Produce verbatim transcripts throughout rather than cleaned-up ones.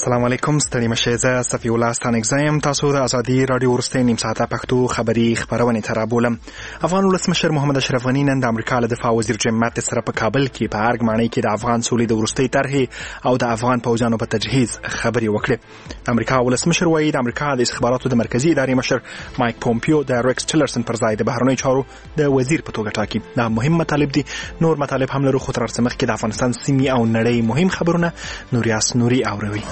السلام علیکم. ستړي مشه زه صفی الله ستانک زایم. تاسو د ازادي رادیو ورستۍ نیم ساعته پښتو خبری خبرونه ترابولم. افغان ولسمشر محمد اشرف غنی نن د امریکا له دفاع وزیر جیم ماتس سره په کابل کې په ارګ ماڼۍ کې د افغان سولې د ورستۍ طرحې او د افغان پوځانو په تجهیز خبري وکړه. امریکا ولسمشر وایي د امریکا د استخباراتو د مرکزی ادارې مشر مایک پومپیو د ریکس ټیلرسن پر ځای د بهرنیو چارو د وزیر په توګه ټاکي. دا مهم مطالب دي. نور مطالب هم لرو، خو تر څو مخکې د افغانستان سیمې او نړۍ مهم خبرونه نوریاس نوري اوروي.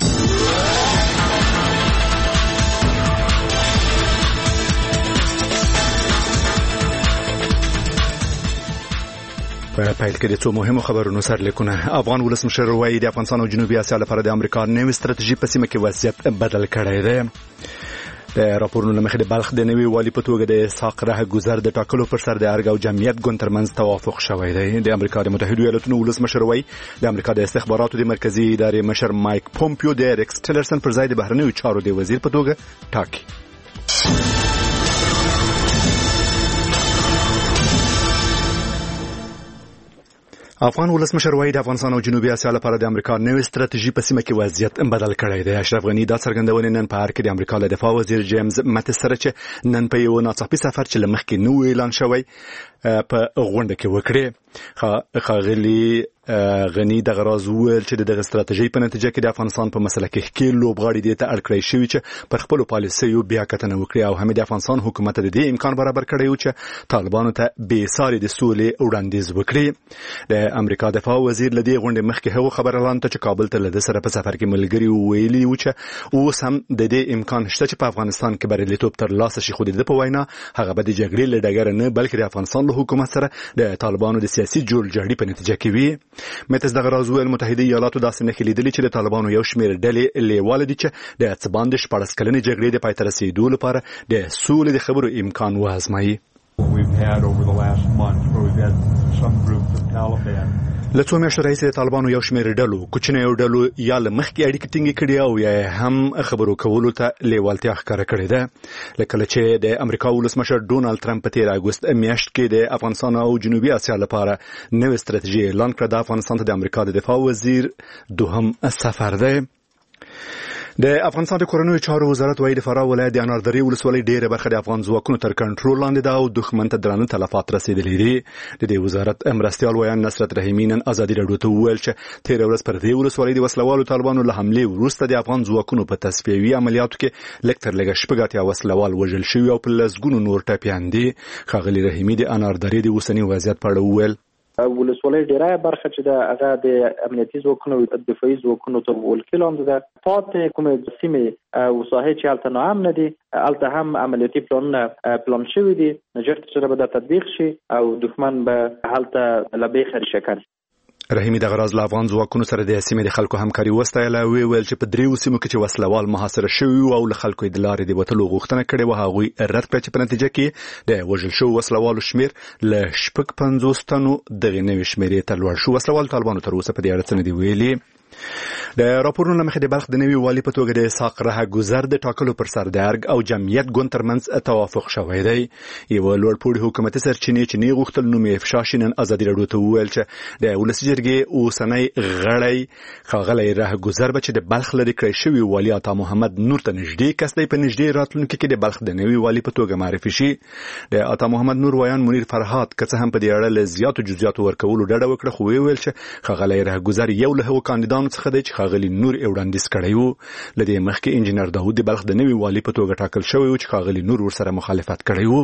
په پیل کې د څو مهمو خبرونو سرلیکونه. افغان ولسمشر وایي د افغانستان او جنوبي اسیا لپاره د امریکا نوې ستراتیژي په سیمه کې وضعیت بدل کړی دی. د راپورونو له مخې د بلخ د نوي والي په توګه د اسحاق ره ګذر د ټاکلو پر سر د ارګ او جمعیت ګوند ترمنځ توافق شوی دی. د امریکا د متحده ایالاتونو ولسمشر وایي د امریکا د استخباراتو د مرکزی ادارې مشر مایک پومپیو د ریکس ټیلرسن پر ځای د بهرنیو چارو د وزیر په توګه ټاکي. افغان ولسمشر وایي د افغانستان او جنوبي اسیا لپاره د امریکا نوې ستراتیژي په سیمه کې وضعیت بدل کړی دی. اشرف غنی دا څرګندونه نن په ارګ کې د امریکا له دفاع وزیر جیمز ماتس سره چې نن په یو ناڅاپي سفر چې لمخکې نو اعلان شوی په غونډه کې وکړي. خاغلی غنی د غراز ویل چې د ستراتیژي په نتیجه کې د افغانستان په مسله کې ښکیل لوبغاړي دي ته اړ کړی شوی چې پر خپل پالیسیو بیا کتنه وکړي او هم د افغانستان حکومت د دې امکان برابر کړی و چې طالبانو ته بې ساري د سولې وړاندیز وکړي. د امریکا دفاع وزیر لدی غونډه مخکې هغه خبر اعلان ته چې کابل ته لده سره په سفر کې ملګری ویلي و چې اوس هم د دې امکان شته چې په افغانستان کې بریالیتوب تر لاسه شي. خو د په وینا هغه به د جګړې له ډګر نه بلکې د افغانستان له حکومت سره د طالبانو د سیاسي جوړجاړي په نتیجه کې وي. متز دغه راز ویل متحده ایالاتو داسې نه خلیدلې چې د طالبانو یو شمېر ډلې لیواله دي چې د څه باندې شپږ کلنې جګړې د پای ته رسیدو لپاره د سولې د خبرو امکان وازمایي. له څو میاشتو راهیسې د طالبانو یو شمېر ډلو کوچنیو ډلو یا له مخکې اړیکې ټینګې کړي او یا هم خبرو کولو ته لیوالتیا ښکاره کړې ده. لکه چې د امریکا ولسمشر ډونالد ترامپ په تیر اګوست میاشت کې د افغانستان او جنوبي اسیا لپاره نوې ستراتیژي اعلان کړه. د افغانستان ته د امریکا د دفاع وزیر دوهم سفر دی. د افغانستان د کورنیو چارو وزارت وایي د فراه ولایت د اناردرې ولسوالۍ ډېره برخه د افغان ځواکونو تر کنټرول لاندې ده او دښمن ته درانه تلفات رسیدلي دي. د دې وزارت مرستیال ویان نصرت رحیمي نن ازادي راډیو ته وویل چې تېره ورځ پر دې ولسوالۍ د وسلوالو طالبانو له حملې وروسته د افغان ځواکونو په تصفیوي عملیاتو کې لږ تر لږه شپږ اتیا وسلوال وژل شوي او په لسګونو نور ټپیان دي. ښاغلي رحیمي د اناردرې د اوسني وضعیت په اړه وویل. ولسوالۍ ډیره برخه چې د هغه د امنیتي ځواکونو دفاعي ځواکونو ته ولکې لاندې ده. پاتې کومې سیمې او ساحې چې هلته ناامنه دي هلته هم عملیاتي پلانونه پلان شوي دي. ژر تر به دا تطبیق شي او دښمن به هلته له بیخه ریشه کړي. رحیمي د غراز له افغان ځواکونو سره د سیمې د خلکو همکاري وستایله او ویل چې په دریو سیمو کې چې وسلوال محاصره شوي او له خلکو د لارې د وتلو غوښتنه کړې و هغوی رد کړه چې په نتیجه کې د وژل شوو وسلوالو شمیر له شپږ پنځوس تنو دغې نوې شمېرې ته لوړ شو. وسلوال طالبانو تر اوسه په دې اړه څه نه دي ویلي. د راپورونو له مخې د بلخ د نوي والي په توګه د اسحاق ره ګذر د ټاکلو پر سر د ارګ او جمعیت ګوند ترمنځ توافق شوی دی. یوه لوړپوړي حکومتي سرچینې چې نه غوښتل نوم یې افشا شي نن ازادي راډیو ته وویل چې د ولسي جرګې اوسنی غړی ښاغلی ره ګذر به چې د بلخ لرې کړی شوي والي عطا محمد نور ته نږدې کس دی په نږدې راتلونکي کې د بلخ د نوي والي په توګه معرفي شي. د عطا محمد نور ویان منیر فرهاد که څه هم په دې اړه له زیاتو جزئیاتو ورکولو ډډه وکړه خو ویل چې ښاغلی ره ګذر یو له هغو کاندیدانو څخه دی چې ښاغلي نور وړاندیز کړی و. له دې مخکې انجینر داود د بلخ د نوي والي په توګه ټاکل شوی و چې ښاغلي نور ورسره مخالفت کړی و.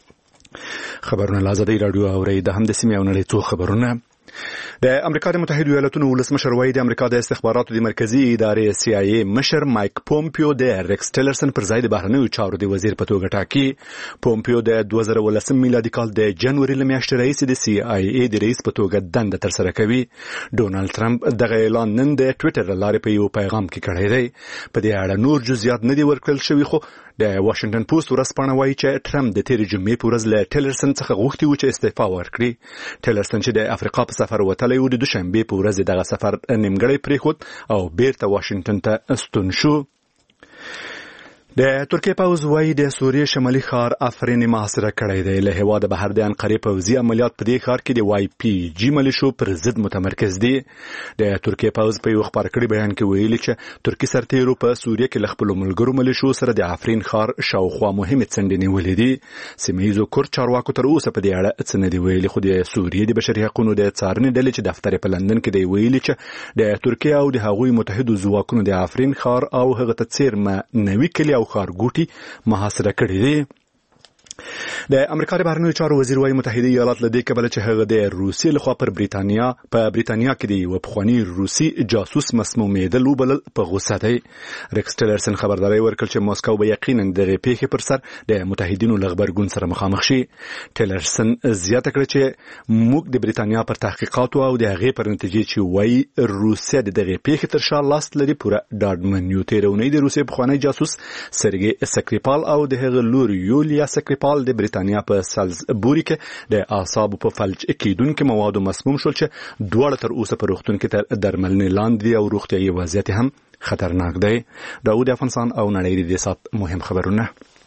خبرونه له ازادي راډیو اورئ. د هم د سیمې او نړۍ څو خبرونه. د امریکا د متحده ایالاتونو ولسمشر وایي د امریکا د استخباراتو د مرکزی ادارې سی آی ای مشر مایک پومپیو د ریکس ټیلرسن پر ځای د بهرنیو چارو د وزیر په توګه ټاکي. پومپیو د دوه زره ولسم میلادي کال د جنوري له میاشتې راهیسې د سی آی ای د رئیس په توګه دنده ترسره کوي. ډونالد ترامپ دغه اعلان نن د ټویټر له لارې په یو پیغام کې کړی دی. په دې اړه نور جزئیات نه دي ورکړل شوي خو د واشنگټن پوسټ ورځپاڼه وایي چې ټرمپ د تېرې جمعې په ورځ له ټیلرسن څخه غوښتي و چې استعفا ورکړي. ټیلرسن چې د افریقا په سفر وتلی و د دوشنبې په ورځ دغه سفر نیمګړی پرېښود او بیرته واشنگټن ته ستون شو. د ترکیه پوځ وايي د سوریې شمالي ښار افرین محاصره کړی دی. له هېواده بهر د انقرې پوځي عملیات په دې ښار کې د واي پي جي ملیشو پر ضد متمرکز دي. د ترکیه پوځ په یو خپاره کړي بیان کې ویلي چې ترکي سرتیرو په سوریه کې له خپلو ملګرو ملیشو سره د افرین ښار شاوخوا مهمې څنډې نیولې دي. سیمه ییزو کورد چارواکو تر اوسه په دې اړه څه نه دي ویلي، خو د سوریې د بشري حقوقو د څارنې ډلې چې دفتر په لندن کې دی ویلي چې د ترکیه او د هغوی متحدو ځواکونو د افرین ښار او هغه ته څیرمه نوي کلي او ښارګوټي محاصره کړی دی. د امریکا د بهرنیو چارو وزیر وايي متحده ایالات له دې کبله چې هغه د روسیې لخوا پر بریتانیا په بریتانیا کې د یو پخوانی روسي جاسوس مسمومیدل وبلل په غوسه دی. ریکس ټیلرسن خبرداري ورکړه چې ماسکو به یقینا دغه پیښې پر سر د متحدینو له غبرګون سره مخامخ شي. ټیلرسن زیاته کړه چې موږ د بریتانیا پر تحقیقاتو او د هغې پر نتیجې چې وايي روسیه د دغه پیښې تر شا لاس لري پوره ډاډمن یو. تیرونی د روسیې پخوانی جاسوس سرګي سکریپال او د هغه لور یولیا سکریپال د بریتانیا په سالزبوري کې د اعصابو په فلج کېدونکو موادو مسموم شول چې دواړه تر اوسه په روغتون کې تر درملنې لاندې دي او روغتیايي وضعیت هم خطرناک دی. داود افغانستان او نړۍ د سات مهم خبرونه.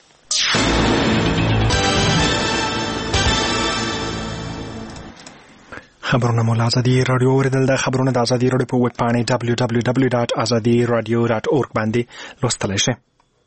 خبرونه مو له ازادي رادیو اوریدل. د خبرونه د ازادي رادیو په ویب پاڼې دبلیو دبلیو دبلیو ډاټ ازادي رادیو ډاټ اورګ باندې لوستلی شئ.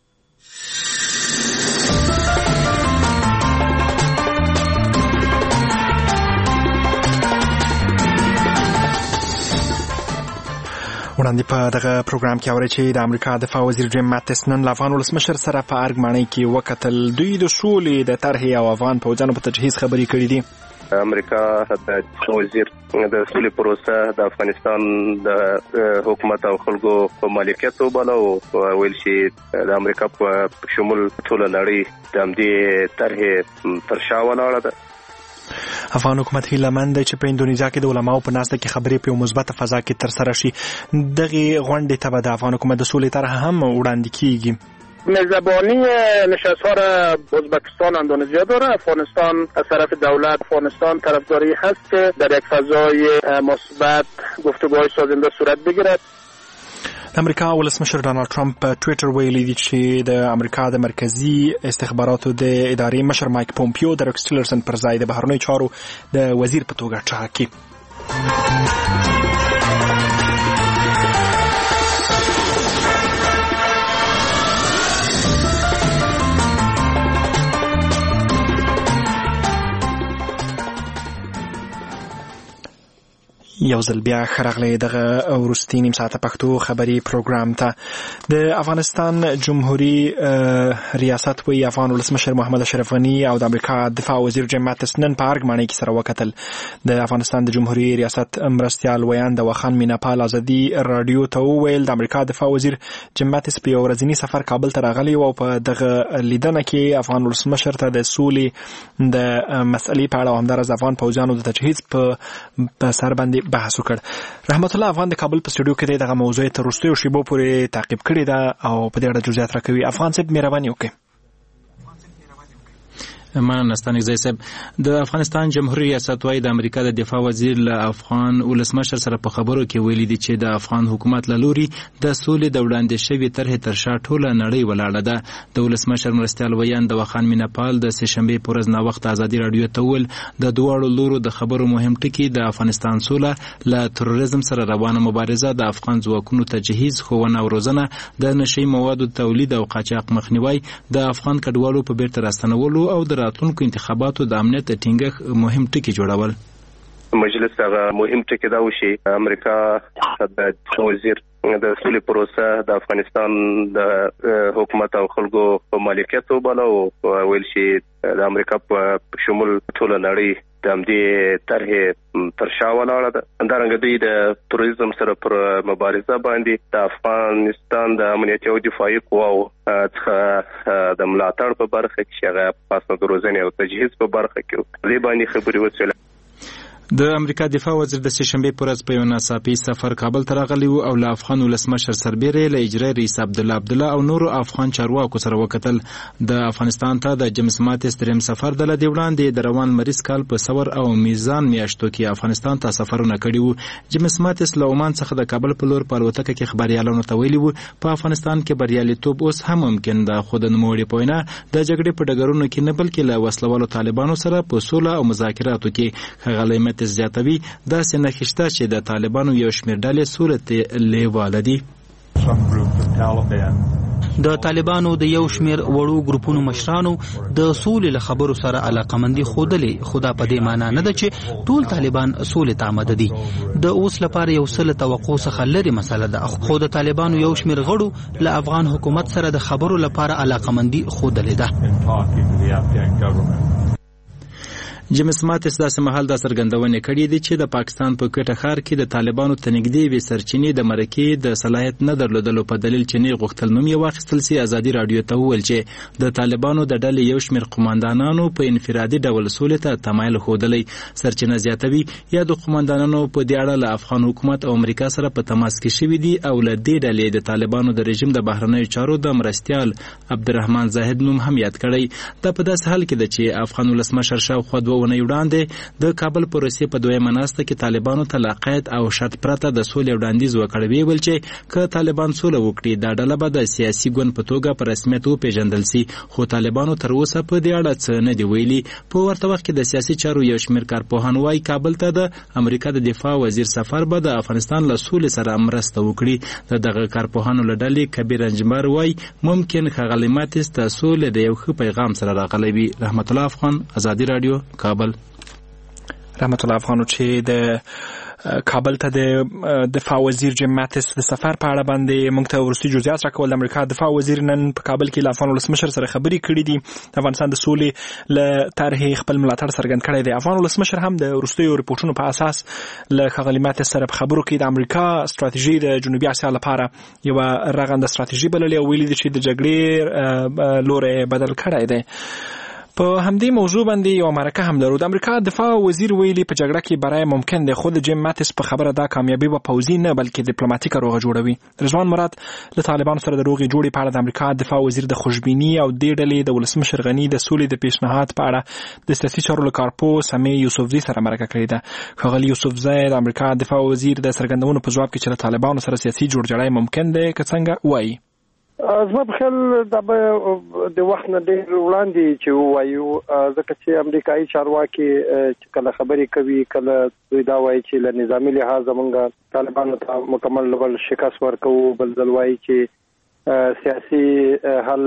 وړاندې په دغه پروګرام کې اورئ چې د امریکا دفاع وزیر جیم ماتس نن له افغان ولسمشر سره په ارګ ماڼۍ کې وکتل. دوی د سولې د طرحې او افغان پوځیانو په تجهیز خبرې کړې دي. امریکا د وزیر د سولې پروسه د افغانستان د حکومت او خلکو په مالکیت وباله او ویل چې د امریکا په شمول ټول نړۍ د همدې طرحې تر شا ولاړه ده. افغان حکومت هیله مند دی چې په اندونیزیا کې د علماو په ناسته کې خبرې په مثبت فضا کې تر سره شي. دغه غونډې ته به د افغان حکومت د سولې طرح هم وړاندې کیږي. میزبانی نشست‌ها را ازبکستان و اندونزیا داره. افغانستان از طرف دولت افغانستان طرفداری هست که در یک فضای مثبت گفتگوهای سازنده صورت بگیرد. امریکا ولسمشر ډانلډ ټرمپ په ټوئیټر ویلي دی چې د امریکا د مرکزی استخباراتو د ادارې مشر مایک پومپیو د ریکس ټیلرسن پر ځای د بهرنیو چارو د وزیر په توګه ټاکي. یو ځل بیا خرغلی دغه وروستي نیم ساعته پښتو خبري پروګرام ته. د افغانستان جمهوریت ریاست وی افغان ولسمشر محمد اشرف غنی او د امریکا دفاع وزیر جیم ماتس نن په ارګ ماڼۍ کې سره وکتل. د افغانستان د جمهوریت ریاست مرستیال ویان د وخان میناپال ازادي رادیو ته ویل د امریکا دفاع وزیر جیم ماتس په یو ورځنی سفر کابل ته راغلی او په دغه لیدنه کې افغان ولسمشر ته د سولې د مسئلې په اړه همدارس افغان پوځیانو د تجهیز په سر باندې بحث وکړ. رحمت الله افغان د کابل په سټوډیو کې دغه موضوع تر وروستیو شیبو پورې تعقیب کړې ده او په دې اړه جزئیات راکوي. افغان صاحب مهرباني وکړئ. مننه ستانګزی صاحب. د افغانستان جمهوریت ریاست وايي د امریکا د دفاع وزیر له افغان ولسمشر سره په خبرو کې ویلي دي چې د افغان حکومت له لوري د سولې د وړاندې شوې طرحې تر شا ټوله نړۍ ولاړه ده. د ولسمشر مرستیال ویان د وخان میناپال د سه شنبې په ورځ ناوخته ازادي رادیو ته ویل د دواړو لورو د خبرو مهم ټکي د افغانستان سوله، له تروریزم سره روانه مبارزه، د افغان ځواکونو تجهیز، ښوونه او روزنه، د نشي موادو تولید او قاچاق مخنیوي، د افغان کډوالو په بیرته راستنولو او د راتلونکو انتخاباتو د امنیت ټینګښت مهم ټکي جوړول. مجلس هغه مهم ټکي دا وشي امریکا د وزیر د سولې پروسه د افغانستان د حکومت او خلکو په مالکیت وباله او ویل چې د امریکا په شمول ټول نړۍ د همدې طرحې تر شا ولاړه ده. همدارنګه دوی د تروریزم سره پر مبارزه باندې د افغانستان د امنیتي او دفاعي قواو څخه د ملاتړ په برخه کې هغه خاصه د روزنې او تجهیز په برخه کې دې باندې خبرې وکړي. د امریکا دفاع وزیر د سهشنبه پر ورځ په یو ناڅاپي سفر کابل ته راغلی او له افغان ولسمشر سربېره له اجرایي رئیس عبدالله عبدالله او نورو افغان چارواکو سره وکتل. د افغانستان ته د جیمز ماتیس دریم سفر د لدې وړاندې د روان مریض کال په سور او میزان میاشتو کې افغانستان ته سفرونه کړي وو. جیمز ماتیس له عمان څخه د کابل په لور په الوتکه کې خبريالانو ته ویلي وو په افغانستان کې بریالیتوب اوس هم ممکن ده، خو د نوموړي په وینا د جګړې په ډګرونو کې نه بلکې له وسلوالو طالبانو سره په سوله او مذاکراتو کې ښاغلی ماتیس زیاتوي داسې نښې شته چې د طالبانو یو شمېر ډلې سولې لیواله دي. د طالبانو د یو شمېر وړو ګروپونو مشرانو د سولې له خبرو سره علاقمندي ښودلې، خو دا په دې معنا نه ده چې ټول طالبان سولې ته آماده دي. د اوس لپاره یو څه له توقع څخه لرې مسله ده، خو د طالبانو یو شمېر غړو له افغان حکومت سره د خبرو لپاره علاقمندي ښودلې ده. جیمز ماتیس داسې مهال دا څرګندونې کړې دي چې د پاکستان په کوټه ښار کې د طالبانو ته نږدې وې سرچینې د مرکې د صلاحیت نه درلودلو په دلیل چې نه غوښتل نوم یې واخیستل سي. ازادي راډیو ته وویل چې د طالبانو د ډلې یو شمېر قوماندانانو په انفرادي ډول سولې ته تمایل ښودلی. سرچینه زیاتوي یا د قوماندانانو په دې اړه له افغان حکومت او امریکا سره په تماس کې شوي دي او له دې ډلې د طالبانو د رژیم د بهرنیو چارو د مرستیال عبدالرحمن زاهد نوم هم یاد کړی. دا په داسې حال کې ده چې افغان ولسمشر شاوخوا دوه اونۍ وړاندې د کابل په روسیې په دویمه ناسته کې طالبانو ته له قید او شرط پرته د سولې وړاندیز وکړ. ویې ویل چې که طالبان سوله وکړي دا ډله به د سیاسي ګوند په توګه په رسمیت وپېژندل سي، خو طالبانو تر اوسه په دې اړه څه نه دي ویلي. په ورته وخت کې د سیاسي چارو یو شمېر کارپوهان وایي کابل ته د امریکا د دفاع وزیر سفر به د افغانستان له سولې سره مرسته وکړي. د دغه کارپوهانو له ډلې کبیر انجمار وایي ممکن ښاغلی ماتیس ته سولې د یو ښه پیغام سره راغلی وي. رحمت الله افغان، ازادي راډیو، کابل. رحمت الله افغانو چې د کابل ته د دفاع وزیر جیم ماتیس د سفر په اړه باندې موږ ته ورستي جزئیات راکول. د امریکا دفاع وزیر نن په کابل کې له افغان ولسمشر سره خبرې کړې دي. د افغانستان د سولې له طرحې خپل ملاتړ څرګند کړی دی. افغان ولسمشر هم د وروستیو رپورټونو په اساس له ښاغلي ماتیس سره په خبرو کې د امریکا ستراتیژي د جنوبي اسیا لپاره یوه رغنده ستراتیژي بللې او ویلي دي چې د جګړې لوری بدل کړی دی. په همدې موضوع باندې یو مرکه هم لرو. د امریکا دفاع وزیر ویلي په جګړه کې برای ممکن دی، خو د جیم ماتیس په خبره دا کامیابي به پوځي نه بلکې ډیپلوماټیکه روغه جوړوي. رضوان مراد له طالبانو سره د روغې جوړې په اړه د امریکا دفاع وزیر د خوشبیني او دې ډلې د ولسمشر غني د سولې د پیشنهاد په اړه د سیاسي چارو له کارپوه سمیع یوسفزي سره مرکه کړې ده. ښاغلي یوسفزي د امریکا دفاع وزیر د څرګندونو په ځواب کې چې له طالبانو سره سیاسي جوړجاړی ممکن دی که څنګه وایي. زما په خیال دا به د وخت نه ډېر وړاندې چې ووایو، ځکه چې امریکایي چارواکي چې کله خبرې کوي کله دوی دا وایي چې له نظامي لحاظه موږ طالبانو ته مکمل ډول شکست ورکوو، بل ځل وایي چې سیاسي حل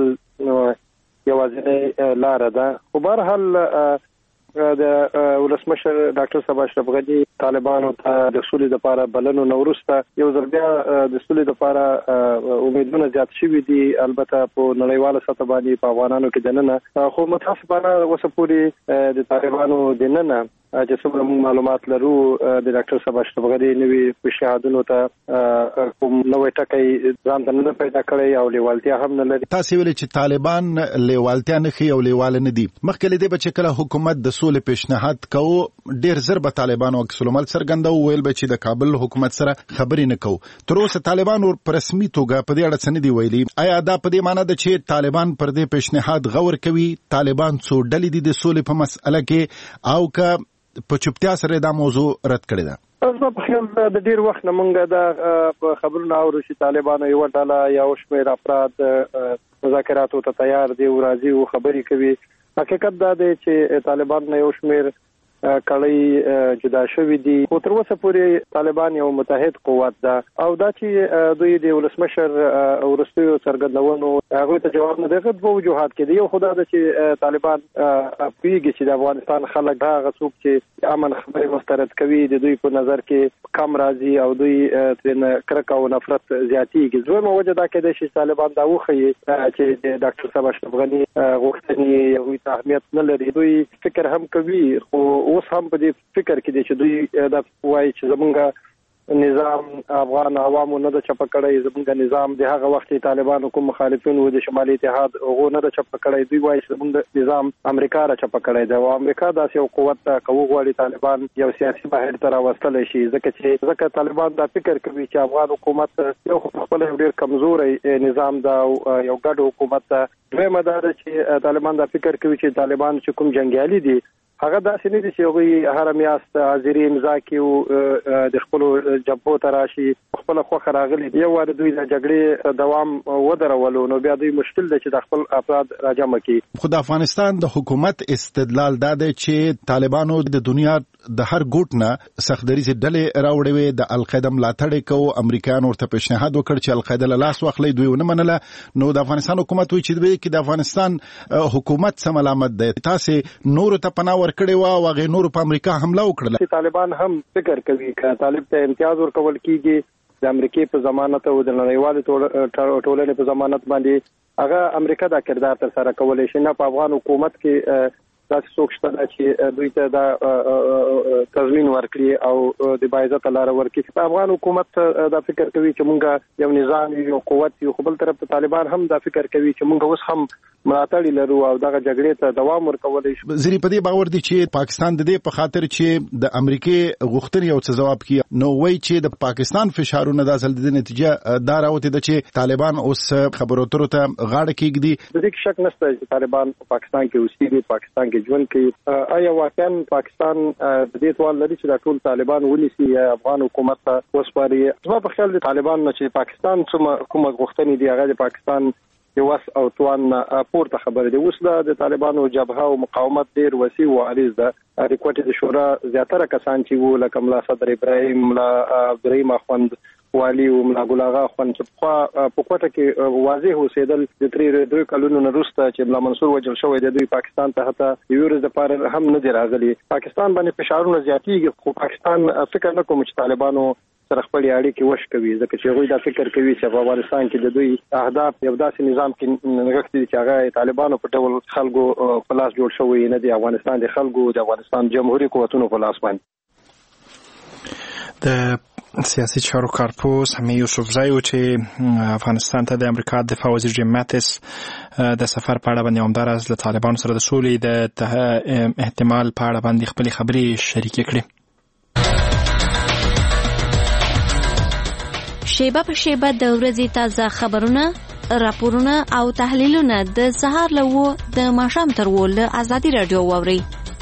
یوازینۍ لاره ده. خو بهرحال د ولسمشر ډاکټر صاحب اشرف غني طالبانو ته د سولې لپاره بلنو نه وروسته یو ځل بیا د سولې لپاره امیدونه زیات شوي دي. البته په نړیواله سطح باندې په افغانانو کې دننه، خو متاسفانه اوسه پورې د طالبانو دننه چې څومره موږ معلومات لرو د ډاکټر صاحب اشرف غني نوي پیشنهادونو ته کوم نوې ټکی ځان ته نه پیدا کړی او لیوالتیا هم نه لري. تاسو ویل چې طالبان لیوالتیا نه ښیي او لیواله نه دي. مخکې له دې به چې کله حکومت د سولې پیشنهاد کوو ډېر زر به طالبانو عکس العمل څرګندوي، ویل به چې د کابل حکومت سره خبرې نه کوو. تر اوسه طالبانو په رسمي توګه په دې اړه څه نه دي ویلي. آیا دا په دې معنی ده چې طالبان پر دې پیشنهاد غور کوي؟ طالبان څو ډلې دي د سولې په مسأله کې او که په چوپتیا سره دا موضوع رد کړی ده؟ زما په خیال د ډېر وخت نه موږ دا خبرونه اورو چې طالبانو یوه ډله یا یو شمېر افراد مذاکراتو ته تیار دي او راځي او خبرې کوي. حقیقت دا دی چې طالبان نه یو شمېر کړۍ جدا شوي دي، خو تر اوسه پورې طالبان یو متحد قوت ده او دا چې دوی د ولسمشر وروستیو څرګندونو هغوی ته جواب نه دی. دوه وجوهات کې دي. یو خو دا ده چې طالبان پوهېږي چې د افغانستان خلک هغه څوک چې امن خبرې مسترد کوي د دوی په نظر کې کم راځي او دوی ترېنه کرکه او نفرت زیاتېږي. دویمه وجه دا کېدای شي طالبان دا وښیي چې د ډاکټر صاحب اشرف غني غوښتنې هغوی ته اهمیت نه لري. دوی فکر هم کوي، خو اوس هم په دې فکر کې دي چې دوی دا وایي چې زمونږ نظام افغان عوامو نه د چپ کړی، زمونږ نظام د هغه وخت طالبانو کوم مخالفینو د شمالي اتحاد هغه نه د چپ کړی، دوی وایي زمونږ نظام امریکا را چپ کړی دی، او امریکا داسې یو قوت ته کوي غواړي طالبان یو سیاسي بهیر ته راوستلی شي، ځکه چې ځکه طالبان دا فکر کوي چې افغان حکومت یو خپل ډېر کمزوري نظام دا یو ګډ حکومت ده. دویمه دا ده چې طالبان دا فکر کوي چې طالبان چې کوم جنگیالي دي هغه داسې نه دي چې هغوی هره میاشت حاضري امضا کړي او د خپلو جبهو ته راشي خپله خوښه راغلي، یو وار دوی د جګړې دوام ودرولو نو بیا دوی مشکل دی چې د خپل افراد راجمع کړي. خو د افغانستان د حکومت استدلال دا دی چې طالبانو د دنیا د هر ګوټ نه سختدریزې ډلې راوړې وې، د القاعده ملاتړ یې کوو، امریکایان ورته پیشنهاد وکړ چې القاعده له لاس واخلي، دوی ونه منله. نو د افغانستان حکومت وایي چې د افغانستان حکومت څه ملامت دی، تاسې نورو ته پناه ورکړې وه او هغې نورو په امریکا حمله وکړله. طالبان هم فکر کوي که طالب ته امتیاز ورکول کېږي د امریکې په ضمانت او د نړیوالې ټولنې په ضمانت باندې، هغه امریکا دا کردار تر سره کولی شي، نه په افغان حکومت کې داسې څوک شته چې دوی ته دا تضمین ورکړي او د باعزته لاره ورکړي. په افغان حکومت دا فکر کوي چې مونږ یو نظام یو قوت یو، خو بل طرف ته طالبان هم دا فکر کوي چې مونږ اوس هم ملاتړ لرو او دغه جګړې ته دوام ورکولی شي. زری په دې باور دي چې پاکستان د دې په خاطر چې د امریکای غوښتنې یو څه ځواب کړي، نو وایي چې د پاکستان فشارونه د اصل د نتیجه دا راوتی ده چې طالبان اوس خبرو اترو ته غاړه کېږدي. د دې شک نشته چې طالبان په پاکستان کې اوسېږي، پاکستان کې ژوند کوي. آیا واقعا پاکستان د دې توان لري چې دا ټول طالبان ونیسي یا افغان حکومت ته وسپاري؟ زما په خیال د طالبان نه چې پاکستان کومه غوښتنې دي هغه د پاکستان یو وس او توان پورته خبره دي. اوس د طالبانو جبهه او مقاومت ډیر وسیع او عریض ده. د کوټې د شورا زیاتره کسان چې وو لکه ملا صدر ابراهیم، ملا عبدالرحیم اخوند والی او ملا ګل اغا اخوند چې په کوټه کې واضح اوسېدل د تری دوه کلونو وروسته چې ملا منصور وجل شوی دی، دوی پاکستان ته حتی یو ورځ د پاره هم نه دی راغلي. پاکستان باندې فشارونه زیاتېږي، خو پاکستان فکر نه کوم چې طالبانو سره خپل اړیکې وش کوي، ځکه چې هغوی دا فکر کوي چې په افغانستان کې د دوی اهداف یو داسې نظام کې نغښتي دي چې هغه طالبانو په ډول خلکو په لاس جوړ شوی نه دی، افغانستان د خلکو د افغانستان جمهوریت قوتونو په لاس باندې. د سیاسي چارو کارپوس همي یوسفزای چې افغانستان ته د امریکا دفاع وزیر جیم ماتیس د سفر په اړه باندې همدار از له طالبانو سره د سولې د احتمال په اړه باندې خپل خبرې شریکې کړې. شیبه په شیبه د ورځې تازه خبرونه، راپورونه او تحلیلونه د سهار له وو د ماښام تر وو له ازادي رادیو واوري.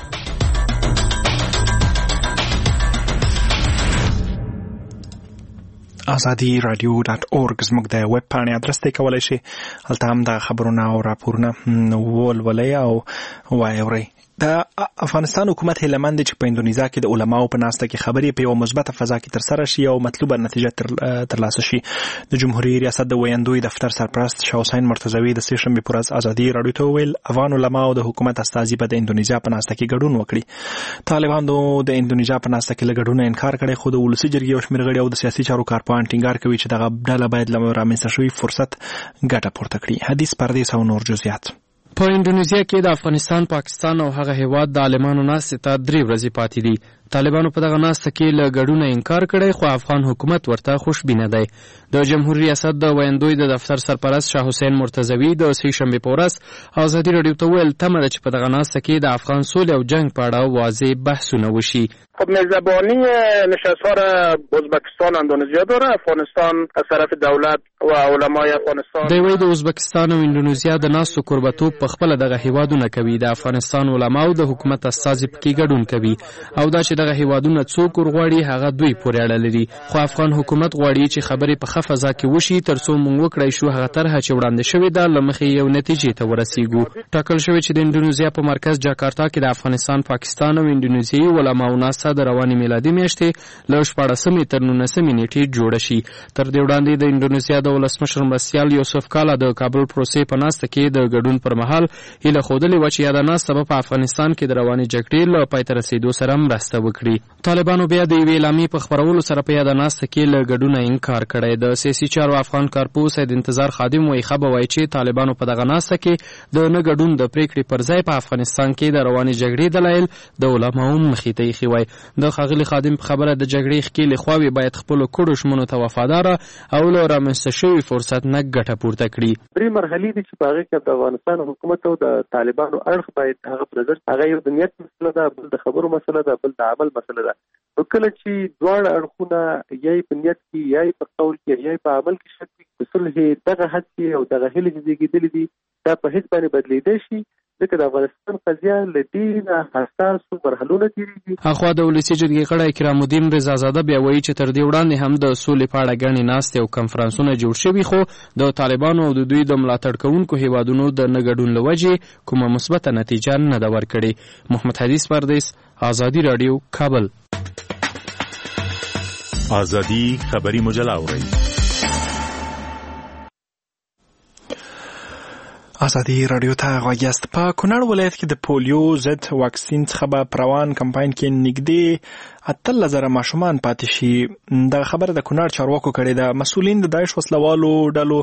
ازادي رادیو ډاټ اورګ زموږ د ویب پاڼې ادرس ته کولای شي، هلته هم د خبرونه او راپورونه ولولئ او واورئ. د افغانستان حکومت هیله مند چې په اندونیزیا کې د علماو په ناسته کې خبرې په یو مثبته فضا کې تر سره شي او مطلوبه نتیجه ترلاسه شي. د جمهوریت ریاست د ویاندوی دفتر سرپرست شاه حسین مرتضوی د سې شنبې پر ورځ ازادي رادیو ته وویل افغان علماو د حکومت استازي په د اندونیزیا په ناسته کې ګډون وکړي. طالبانو د اندونیزیا په ناسته کې له ګډون انکار کړی، خو د ولسي جرګې یو شمېر غړي او د سیاسي چارو کارپوهان ټینګار کوي چې دغه ډله باید له رامنځته شوي فرصت ګټه پورته کړي. حدیث پردیس او نور جزئیات. په اندونیزیا کې د افغانستان، پاکستان او هغه هیواد د عالمانو ناستې ته درې ورځې پاتې دي. طالبانو په دغه ناسته کې له ګډونه انکار کړی، خو افغان حکومت ورته خوشبینه دی. د جمهوریت ریاست د ویاندوی د دفتر سرپرست شاه حسین مرتضوی د سې شنبې په ورځ ازادي رادیو ته ویل تمه ده چې په دغه ناسته کې د افغان سولې او جنگ په اړه واضح بحثونه وشي. خب میزبانی نشست‌ها را ازبکستان اندونزیا داره. افغانستان از طرف دولت و علمای افغانستان دی وی د ازبکستان او اندونزیا د ناستو قربتوب په خپل دغه هیوادونه کوي. د افغانستان علماو د حکومت استازي پکې ګډون کوي او دا چې دغه هیوادونه څوک ورغواړي هغه دوی پورې اړه لري. خو افغان حکومت غواړي چې خبرې په ښه فضا کې وشي ترڅو موږ وکړای شو هغه طرحه چې وړاندې شوې ده له مخې یو نتیجې ته ورسیږو. ټاکل شوی چې د اندونزیا په مرکز جاکارتا کې د افغانستان، پاکستان او اندونیزیایي علماو ناسته د روانې میلادي میاشتې له شپاړسمې تر نولسمې نیټې جوړه شي. تر دې وړاندې د اندونیزیا د ولسمشر مرستیال یوسف کالا د کابل پروسې په ناسته کې د ګډون پر مهال هیله ښودلې وه چې یاده ناسته به په افغانستان کې د روانې جګړې له پای ته رسېدو سره مرسته وکړي. طالبانو بیا د یوې اعلامیې په خپرولو سره په یاده ناسته کې له ګډونه انکار کړی. د سیاسي چارو افغان کارپوه سید انتظار خادم وایي خبر وایي چې طالبانو په دغه ناسته کې د نه ګډون د پریکړې پر ځای په افغانستان کې د روانې جګړې دلایل د علماو مخې ته ایښي وای. د ښاغلي خادم په خبره د جګړې ښکېلې خواوې باید خپلو کړو ژمنو ته وفاداره او له رامنځته شوي فرصت نه ګټه پورته کړي. درې مرحلې دي چې په هغې کې د افغانستان حکومت او د طالبانو اړخ باید هغه په نظر هغه یو د نیت مسله ده، بل د خبرو مسله ده، بل د عمل مسله ده. نو کله چې دواړه اړخونه یا په نیت کې یا په قول کې یا په عمل کې شک وي، د صلح دغه هڅې او دغه هیلې چې زیږېدلې دي دا په هېڅ باندې بدلېدی شي، ځکه د افغانستان قضیه له ډېره حساسو مرحلو نه تېرېږي. اخوا د ولسي جرګې غړی کرام الدین رضازاده بیا وایي چې تر دې وړاندې هم د سولې په اړه ګڼې ناستې او کنفرانسونه جوړ شوي، خو د طالبانو او د دوی د ملاتړ کوونکو هیوادونو د نه ګډون له وجې کومه مثبته نتیجه نه ده ورکړې. محمد حدیث پردیس، آزادی رادیو، کابل. آزادی خبری مجله اورئ. آزادی رادیو ته غوږ یاست. په کونړ ولایت کې د پولیو ضد واکسین څخه به په روان کمپاین کې نږدې اتلس زره ماشومان پاتې شي. دا خبره د کونړ چارواکو کړې ده. مسؤلین د داعش وسلوالو ډلو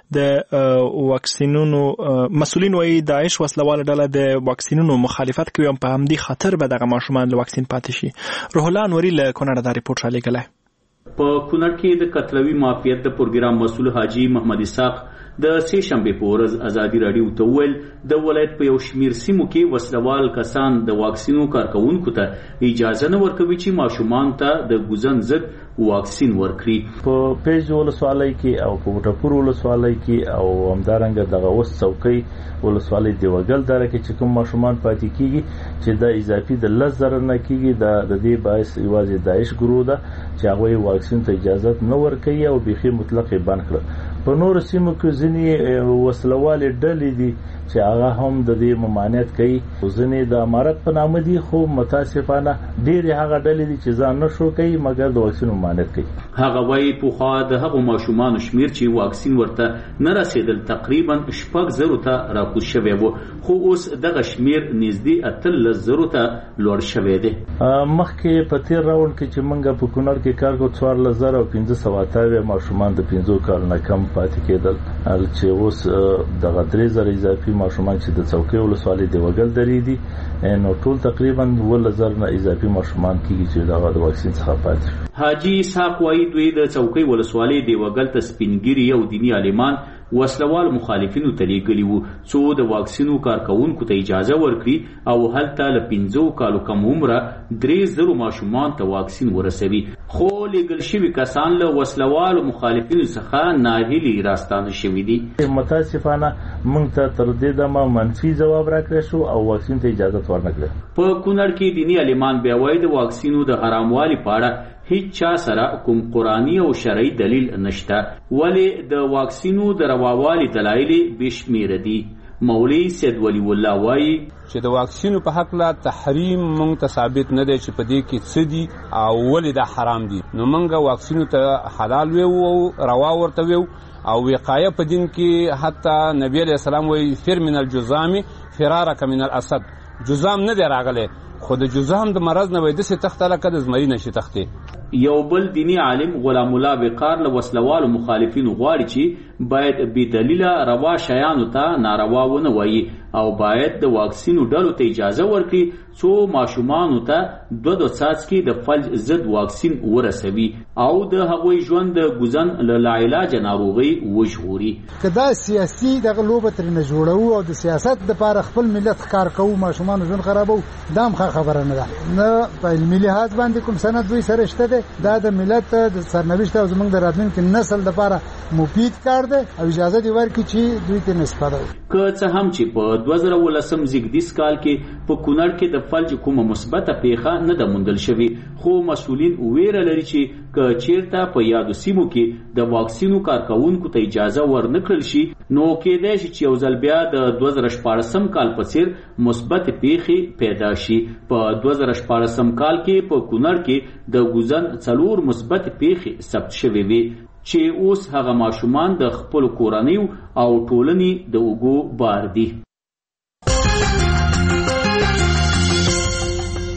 د واکسینونو مسؤلین وایي داعش وسلواله ډله د واکسینونو مخالفت کوي، په همدې خاطر به دغه ماشومان له واکسین پاتې شي. روح الله انوري له کونړ دا ریپورټ رالیږلی. په کونړ کې د قتلوي مافیت د پروګرام مسؤل حاجی محمد اسحاق د سه شنبه په ورځ آزادي رادیو ته ویل د ولایت په یو شمیر سیمو کې وسلوال کسان د واکسینو کارکونکو ته اجازه نه ورکوي چې ماشومان ته د ګوزن ضد واکسین ورکړي. په پیج ولسوالۍ کې او په وټپور ولسوالۍ کې او همدارنګه دغه وس څوکۍ ولسوالۍ دیوګل دره کې چې کوم ماشومان پاتې کیږي چې د اضافي د لس زره نه کیږي د دې باعث یوازې داعش ګروه ده چې هغه واکسین ته اجازه نه ورکوي او بيخي مطلق بند کړ. په نور سیمو کې ځینې وسلوالې ډلې دي چې هغه هم د دې ممانعت کوي، ځینې د امارت په نامه دي، خو متاسفانه ډېرې هغه ډلې دي چې ځان نشو کوي مګر د واکسین ممانعت کوي. هغه وایي پخوا د هغو ماشومانو شمیر چې واکسین ورته نه رسېدل تقریبا شپږ زرو ته راکوز شوی و، خو اوس دغه شمیر نږدې اتلس زرو ته لوړ شوی دی. مخکې په تېر راوند کې چې موږ په کونړ کې کار کوو څوارلس زره او پنځه سوه اتاوې ماشومان د پنځو کالو نه کم پاتې کېدل، چې اوس دغه درې زره اضافي ماشومان چې د څوکۍ ولسوالۍ دیوګل درې دي، نو ټول تقریبا اوولس زره نه اضافي ماشومان کېږي چې دغه د واکسین څخه پاتې شي. حاجی اسحاق وایي دوی د څوکۍ ولسوالۍ دیوګل ته سپینګیري او دیني عالمان وسلوال مخالفینو ته لیږلي وو څو د واکسینو کارکونکو ته اجازه ورکړي او هلته له پنځو کالو کم عمره درې زرو ماشومان ته واکسین ورسوي، خو لیږل شوي کسان له وسلوالو مخالفینو څخه ناهیلي راستانه شوي دي. متاسفانه موږ ته تر دې دمه منفي ځواب راکړی شو او واکسین ته اجازه ورنکړه. په کونړ کې دیني عالمان بیا وایي د واکسینو د حراموالي په اړه هیڅ چا سره کوم قرآني او شرعي دلیل نشته، ولې د واکسینو د رواوالي دلایل بشمیره دي. مولوی سید ولی الله وایي چې د واکسینو په حق لا تحریم مونږ ته ثابت نه دی چې په دې کې څه دي او ولې دا حرام دي، نو مونږ واکسینو ته حلال ویو او روا ورته ویو او وقایه په دین کې حتی نبی علیہ السلام وایي فر من الجزام فرارک من الاسد، جزام نه دی راغلی خو د جزام د مرض نه وای د څه تخته لکه د زمری نشي تخته. یو بل دینی عالم غلام الله وقار له وسلوالو مخالفینو غواړي چې باید بې دلیله روا شیانو ته ناروا ونه وایي او باید د واکسینو ډلو ته اجازه ورکړي څو ماشومانو ته دوه دوه څاڅکي د فلج ضد واکسین ورسوي او د هغوی ژوند د ګوزن له لاعلاجه ناروغۍ وژغوري. که دا سیاسي دغه لوبه ترېنه جوړوو او د سیاست دپاره خپل ملت ښکار کوو ماشومانو ژوند خرابوو، دا هم ښه خبره نه ده. نه په علمي لحاظ باندې کوم سند دوی سره شته دی، دا د ملت د سرنوشت او زموږ د راتلونکي نسل دپاره مفید کار دی او اجازه دې ورکړي چې دوی ته نسپاره وي. که څه هم چې په دوه زره ولسم زیږدیز کال کې په کونړ کې د فلج کومه مثبته پیښه نه ده موندل شوې، خو مسؤلین ویره لري چې که چیرته په یادو سیمو کې د واکسینو کارکونکو ته اجازه ورنکړل شي نو کېدای شي چې یو ځل بیا د دوه زره شپاړسم کال په څیر مثبت پیښې پیدا شي. په دوه زره شپاړسم کال کې په کونړ کې د ګوزن څلور مثبت پیښې ثبت شوې وي چې اوس هغه ماشومان د خپل کورنیو او ټولنې د اوږو بار دي.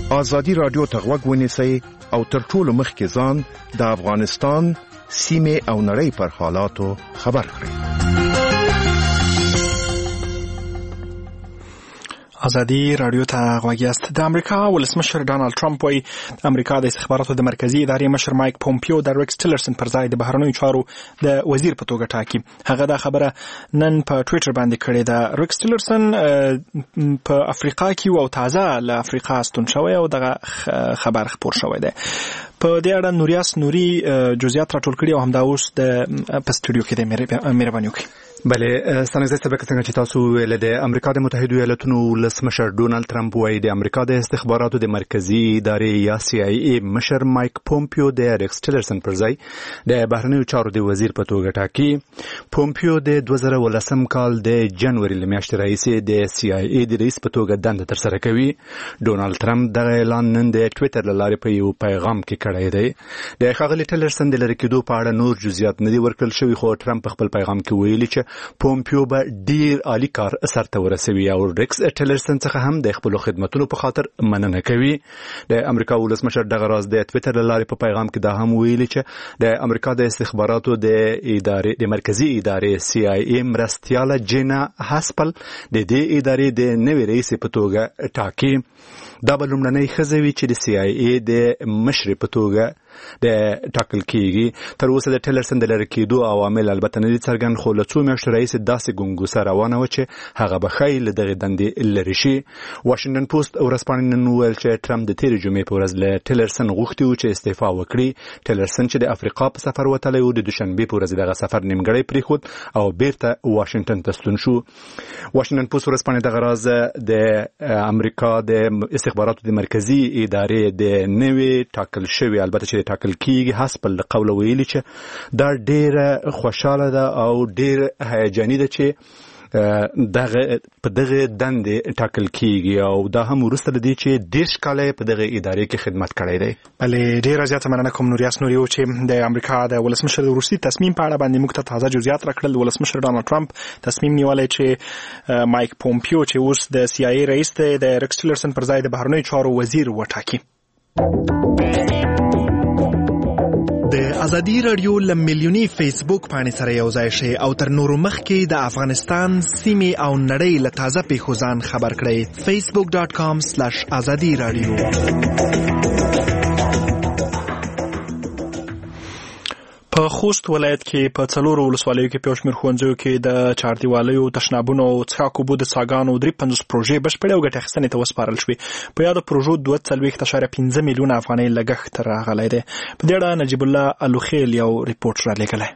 ازادي رادیو ته غوږ ونیسئ او تر ټولو مخکې ځان د افغانستان سیمه او نړۍ پر حالاتو خبر کړئ. ازادي رادیو ته غوږ یاست. د امریکا ولسمشر ډانلډ ټرمپ وايي امریکا د استخباراتو د مرکزی ادارې مشر مایک پومپیو د ریکس ټیلرسن پر ځای د بهرنیو چارو د وزیر په توګه ټاکي. هغه دا خبره نن په ټوئیټر باندې کړې ده. ریکس ټیلرسن په افریقا کې او تازه له افریقا ستون شوی او دغه خبر خبر شوی دی. په دې اړه نوریاس نوري جزئیات راټول کړي او همدا اوس د په سټوډیو کې د مهرباني وکړي. بله ستانګزه سبق څنګه چې تاسو ویل د امریکا د متحده ایالاتونو ولسمشر ډونالد ټرمپ وايي د امریکا د استخباراتو د مرکزی ادارې یا سی آی ای مشر مایک پومپیو د ریکس ټیلرسن پر ځای د بهرنیو چارو د وزیر په توګه ټاکي. پومپیو د دوه زره ولسم کال د جنوري لمیاشتې راهیسې د سی آی ای د رئیس په توګه دنده ترسره کوي. ډونالد ټرمپ دغه اعلان نن د ټوئیټر له لارې په یو پیغام کې کړی دی. د ښاغلي ټیلرسن د لرې کېدو په اړه نور جزئیات نه دي ورکړل شوي، خو ټرمپ په خپل پیغام کې ویلي چې پومپیو به ډیر عالی کار سرته ورسوي او ریکس ټیلرسن څخه هم د خپل خدماتونو په خاطر مننه کوي. د امریکا ولسمشر دغه راز د ټوئیټر له لارې په پیغام کې دا هم ویلي چې د امریکا د استخباراتو د ادارې د مرکزی ادارې سی آی ای مرستیاله جینا هاسپل د دې ادارې د نوي رئیس په توګه ټاکي. دا به لومړنۍ ښځه وي چې د سی آی ای د مشرې په توګه د ټاکل کیږي. تر اوسه د ټیلرسن د لرې کېدو عوامل البته نه دي څرګند، خو له څو میاشتو راهیسې داسې ګونګوسه روانه وه چې هغه به ښایي له دغې دندې لرې شي. واشنګټن پوسټ ورځپاڼې نن وویل چې ټرمپ د تېرې جمعې په ورځ له ټیلرسن غوښتي وو چې استعفا وکړي. ټیلرسن چې د افریقا په سفر وتلی و د دوشنبې په ورځ دغه سفر نیمګړی پرېښود او بیرته واشنګټن ته ستون شو. واشنګټن پوسټ ورځپاڼې دغه راز د امریکا د استخباراتو د مرکزی ادارې د نوې ټاکل شوي البته چې ټاکل کیږي هاسپل له قوله ویلي چې دا ډیره خوشاله ده او ډیر هیجاني ده چې دغه په دغه دندې ټاکل کیږي او دا هم وروسته لدی چې دیش کاله په دغه ادارې کې خدمت کړی دی. بلې ډیره زیاته مننه کوم نوریاس نوریو چې د امریکا د ولسمشر د وروستي تصمیم په اړه باندې موږ ته تازه جزئیات راکړل. ولسمشر ډانلډ ټرمپ تصمیم نیولی چې مایک پومپیو چې اوس د سی آی ای رئیس دی د ریکس ټیلرسن پر ځای د بهرنیو چارو وزیر وټاکي. د ازادي رادیو ل میلیونی فیسبوک باندې سره یو ځای شي او تر نورو مخکې د افغانستان سیمه او نړۍ له تازه پیښو ځان خبر کړئ. facebook dot com slash azadi radio. په خوست ولایت کې په څلورو ولسوالیو کې په شمیر ښوونځیو کې د چاردیوالیو، تشنابونو او څښاک اوبو د څاګانو درې پنځوس پروژې بشپړې او ګټې اخیستنې ته وسپارل شوې. په یاده پروژو دوه څلوېښت اعشاریه پنځه میلیونه افغانۍ لګښت راغلی دی. په دې اړه نجیب الله الوخیل یو ریپورټ رالیږلی.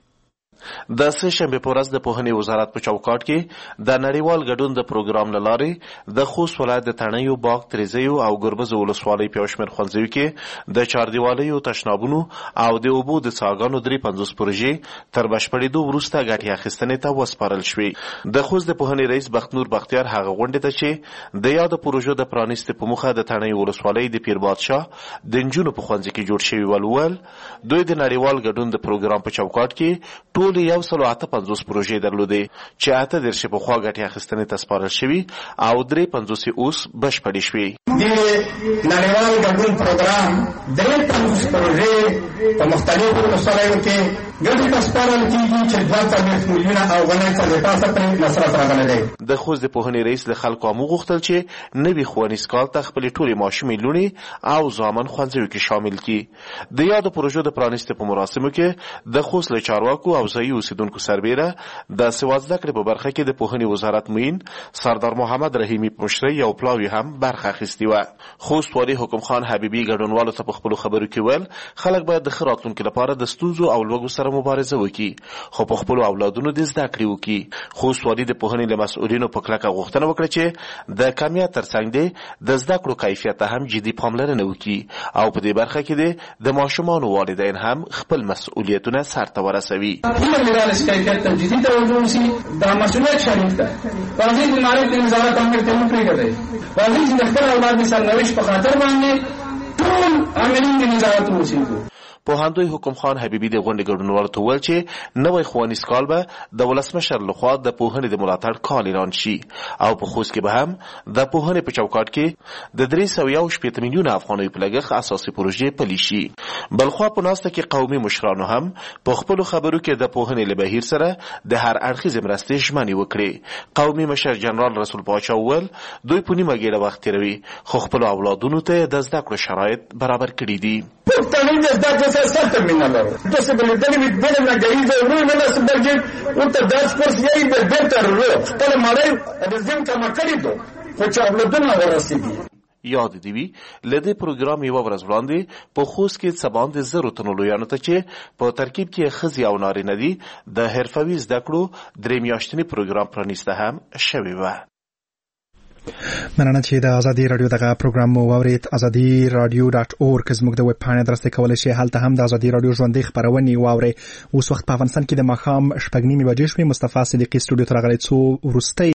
د سه شنبه په ورځ د پوهنې وزارت په چوکاټ کې د نړیوال ګډون د پروګرام له لارې د خوست ولایت د تڼیو، باغ، تریزیو او ګربز ولسوالۍ په شمیر ښوونځیو کې د چاردیوالیو، تشنابونو او د اوبو د څاګانو درې پنځوس پروژې تر بشپړېدو وروسته ګټې اخیستنې ته وسپارل شوې. د خوست د پوهنې رئیس بختنور بختیار هغه غونډې ته چې د یادو پروژو د پرانیستې په موخه د تڼیو ولسوالۍ د پیربادشاه د نجونو په ښوونځي کې جوړ شوي ول، دوی د نړیوال ګډون د پروګرام په چوکاټ کې ټول یو سلو اته پنځوس پروژې درلودې چې اته دېرش په خوا ګټې اخیستنې ته سپارل شوي او درې پنځوس اوس بشپړې شوې. د نړیوال ګډون پروګرام درې پنځوس پروژې په مختلفو ولسوالیو کې ګټې ته سپارل کېږي چې دوه څلوېښت میلیونه او غنۍ څلوېښت پرې مصرف راغلی دی. د خوست د پوهنې رئیس له خلکو هم وغوښتل چې نوي ښوونیز کال ته خپلې ټولې ماشومې لوڼې او زامن ښوونځیو کې شامل کړي. د یادو پروژو د پرانیستې په مراسمو کې د خوست له چارواکو او ځایي اوسیدونکو سربیره د سواد زده کړې په برخه کې د پوهنې وزارت معین سردار محمد رحیمي په مشرۍ یو پلاوي هم برخه اخیستې وه. خوست والي حکم خان حبیبي ګډونوالو ته په خپلو خبرو کې ویل خلک باید د ښه راتلونکي لپاره د ستونزو او لوږو سره مبارزه وکړي، خو په خپلو اولادونو د زده کړې وکړي. خوست والي د پوهنې له مسؤلینو په کلکه غوښتنه وکړه چې د کمیت ترڅنګ دی د زده کړو کیفیت ته هم جدي پاملرنه وکړي او په دې برخه کې دی د ماشومانو والدین هم خپل مسؤلیتونه سرته ورسوي. کیفیت ته جدي توجه وشي، دا مسؤلیت شریک ده. واضح د معرفت د وزارت امر ته نه پرېږدي. واضح چې د خپل اولاد د سرنوشت په خاطر باندې ټول عاملین د نظارت وشي. پوهاندوی حکم خان حبیبي د غونډې ګډونوالو ته وویل چې نوی ښوونیز کال به د ولسمشر لخوا د پوهنې د ملاتړ کال اعلان شي او په خوست کې به هم د پوهنې په چوکاټ کې د درې سوه یو شپېته میلیونه افغانیو په لګښت اساسي پروژې پلي شي. بلخوا په ناسته کې قومي مشرانو هم په خپلو خبرو کې د پوهنې له بهیر سره د هر اړخیزې مرستې ژمنې وکړې. قومي مشر جنرال رسول پاچا وویل دوی په نیمه ګېډه وخت تېروي خو خپلو اولادونو ته د زده کړو شرایط برابر کړي دي. پښتانه د زده کړې سره سخته مینه لري. تاسو به لیدلي وي بله ناګهیزه لوی مناسبت ورته داس کورس یې به بېرته ورو خپله مړۍ رزیم کمه کړې ده خو چې اولادونه ورسېږي. یاد دی وی لدې پروګرام یو ورځ وړاندې په خوست کې سبان د زرو تنو لویانو ته چې په ترکیب کې ښځې او نارینه دي د حرفوي زده کړو درې میاشتنی پروګرام پرانیسته هم شوی و. مننه چې د ازادي رادیو دغه پروګرام مو واورید. ازادي رادیو ډاټ اورګ زموږ د ویب پاڼې درسته کولای شئ هلته هم د ازادي رادیو ژوندۍ خبرونه واورئ. اوس وخت په افغانستان کې د ماښام شپږ نیمې بجې شوې. مصطفی صدیقي سټوډیو ته راغلی څو وروستۍ